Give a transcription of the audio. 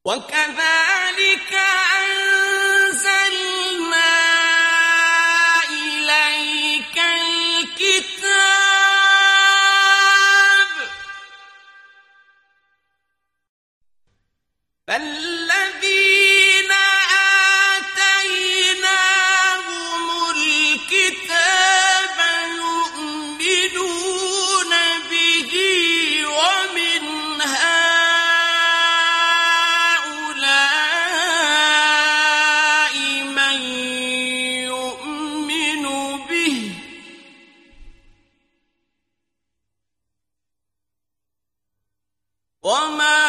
وكذلك أنزلنا إليك الكتاب فالذين آتيناهم الكتاب يؤمنون به ومن هؤلاء من يؤمن به وما